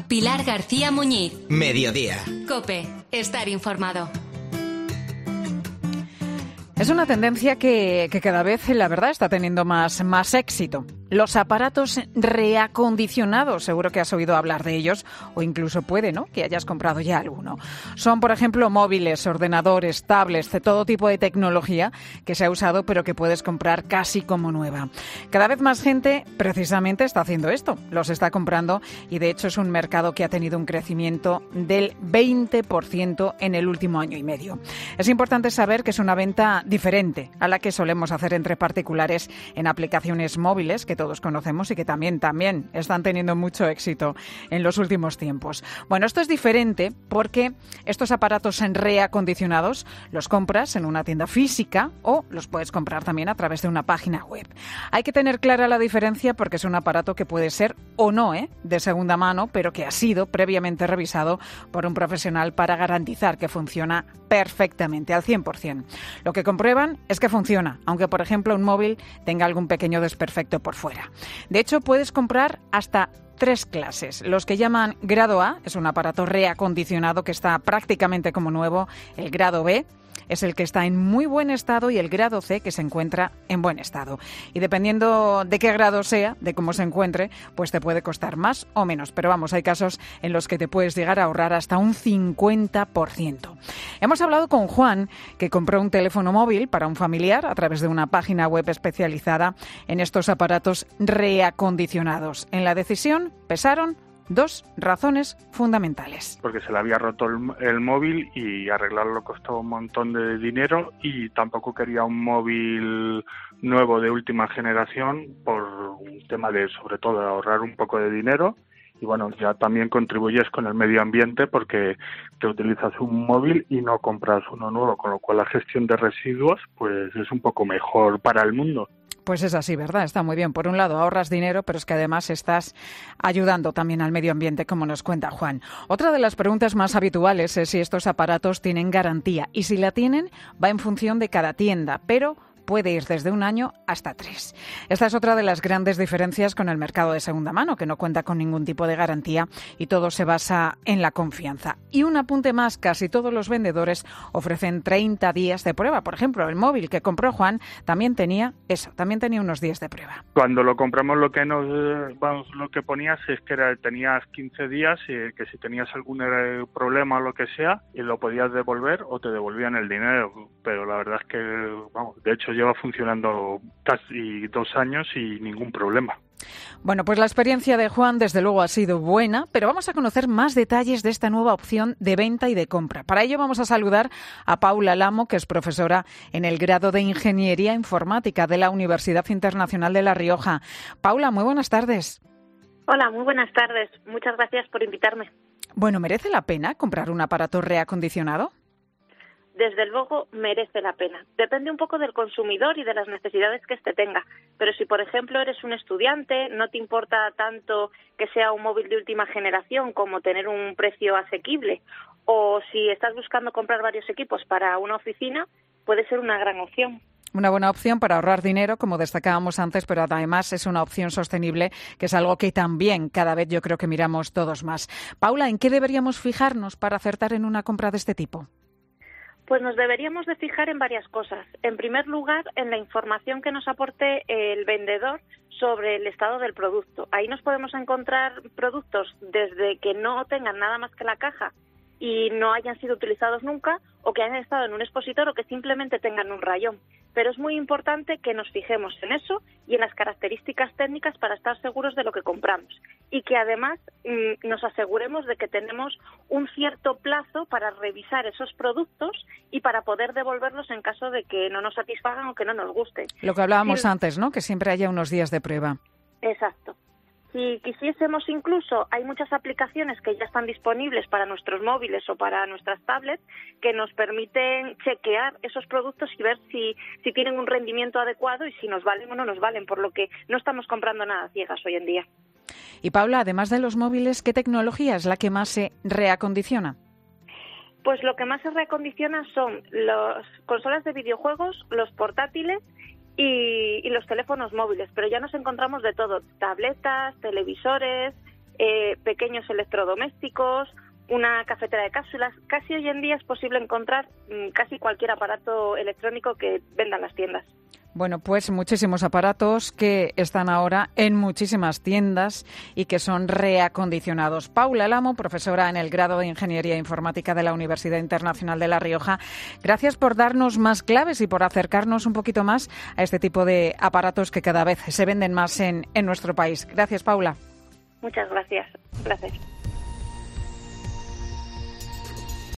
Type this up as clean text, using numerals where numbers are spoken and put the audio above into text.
Pilar García Muñiz. Mediodía. COPE. Estar informado. Es una tendencia que cada vez, la verdad, está teniendo más éxito. Los aparatos reacondicionados, seguro que has oído hablar de ellos, o incluso puede, ¿no?, que hayas comprado ya alguno. Son, por ejemplo, móviles, ordenadores, tablets, de todo tipo de tecnología que se ha usado, pero que puedes comprar casi como nueva. Cada vez más gente, precisamente, está haciendo esto. Los está comprando y, de hecho, es un mercado que ha tenido un crecimiento del 20% en el último año y medio. Es importante saber que es una venta diferente a la que solemos hacer entre particulares en aplicaciones móviles, que todos conocemos y que también están teniendo mucho éxito en los últimos tiempos. Bueno, esto es diferente porque estos aparatos reacondicionados los compras en una tienda física o los puedes comprar también a través de una página web. Hay que tener clara la diferencia porque es un aparato que puede ser o no de segunda mano, pero que ha sido previamente revisado por un profesional para garantizar que funciona perfectamente, al 100%. Lo que comprueban es que funciona, aunque, por ejemplo, un móvil tenga algún pequeño desperfecto por fuera. De hecho, puedes comprar hasta 3 clases. Los que llaman grado A, es un aparato reacondicionado que está prácticamente como nuevo. El grado B es el que está en muy buen estado y el grado C que se encuentra en buen estado. Y dependiendo de qué grado sea, de cómo se encuentre, pues te puede costar más o menos. Pero vamos, hay casos en los que te puedes llegar a ahorrar hasta un 50%. Hemos hablado con Juan, que compró un teléfono móvil para un familiar a través de una página web especializada en estos aparatos reacondicionados. En la decisión pesaron 2 razones fundamentales. Porque se le había roto el móvil y arreglarlo costó un montón de dinero y tampoco quería un móvil nuevo de última generación por un tema de, sobre todo, de ahorrar un poco de dinero. Y bueno, ya también contribuyes con el medio ambiente porque te utilizas un móvil y no compras uno nuevo, con lo cual la gestión de residuos pues es un poco mejor para el mundo. Pues es así, ¿verdad? Está muy bien. Por un lado ahorras dinero, pero es que además estás ayudando también al medio ambiente, como nos cuenta Juan. Otra de las preguntas más habituales es si estos aparatos tienen garantía. Y si la tienen, va en función de cada tienda, pero puede ir desde 1 año hasta 3. Esta es otra de las grandes diferencias con el mercado de segunda mano, que no cuenta con ningún tipo de garantía y todo se basa en la confianza. Y un apunte más, casi todos los vendedores ofrecen 30 días de prueba. Por ejemplo, el móvil que compró Juan también tenía unos días de prueba. Cuando lo compramos lo que ponías es que tenías 15 días y que si tenías algún problema o lo que sea, y lo podías devolver o te devolvían el dinero. Pero la verdad es que, de hecho, lleva funcionando casi 2 años y ningún problema. Bueno, pues la experiencia de Juan desde luego ha sido buena, pero vamos a conocer más detalles de esta nueva opción de venta y de compra. Para ello vamos a saludar a Paula Lamo, que es profesora en el grado de Ingeniería Informática de la Universidad Internacional de La Rioja. Paula, muy buenas tardes. Hola, muy buenas tardes. Muchas gracias por invitarme. Bueno, ¿merece la pena comprar un aparato reacondicionado? Desde luego merece la pena. Depende un poco del consumidor y de las necesidades que éste tenga. Pero si, por ejemplo, eres un estudiante, no te importa tanto que sea un móvil de última generación como tener un precio asequible, o si estás buscando comprar varios equipos para una oficina, puede ser una gran opción. Una buena opción para ahorrar dinero, como destacábamos antes, pero además es una opción sostenible, que es algo que también cada vez yo creo que miramos todos más. Paula, ¿en qué deberíamos fijarnos para acertar en una compra de este tipo? Pues nos deberíamos de fijar en varias cosas. En primer lugar, en la información que nos aporte el vendedor sobre el estado del producto. Ahí nos podemos encontrar productos desde que no tengan nada más que la caja y no hayan sido utilizados nunca, o que hayan estado en un expositor o que simplemente tengan un rayón. Pero es muy importante que nos fijemos en eso y en las características técnicas para estar seguros de lo que compramos. Y que además nos aseguremos de que tenemos un cierto plazo para revisar esos productos y para poder devolverlos en caso de que no nos satisfagan o que no nos gusten. Lo que hablábamos antes, ¿no? Que siempre haya unos días de prueba. Exacto. Si quisiésemos incluso, hay muchas aplicaciones que ya están disponibles para nuestros móviles o para nuestras tablets que nos permiten chequear esos productos y ver si tienen un rendimiento adecuado y si nos valen o no nos valen, por lo que no estamos comprando nada ciegas hoy en día. Y Paula, además de los móviles, ¿qué tecnología es la que más se reacondiciona? Pues lo que más se reacondiciona son las consolas de videojuegos, los portátiles y los teléfonos móviles, pero ya nos encontramos de todo, tabletas, televisores, pequeños electrodomésticos, una cafetera de cápsulas. Casi hoy en día es posible encontrar casi cualquier aparato electrónico que vendan las tiendas. Bueno, pues muchísimos aparatos que están ahora en muchísimas tiendas y que son reacondicionados. Paula Lamo, profesora en el grado de Ingeniería Informática de la Universidad Internacional de La Rioja, gracias por darnos más claves y por acercarnos un poquito más a este tipo de aparatos que cada vez se venden más en nuestro país. Gracias, Paula. Muchas gracias. Gracias.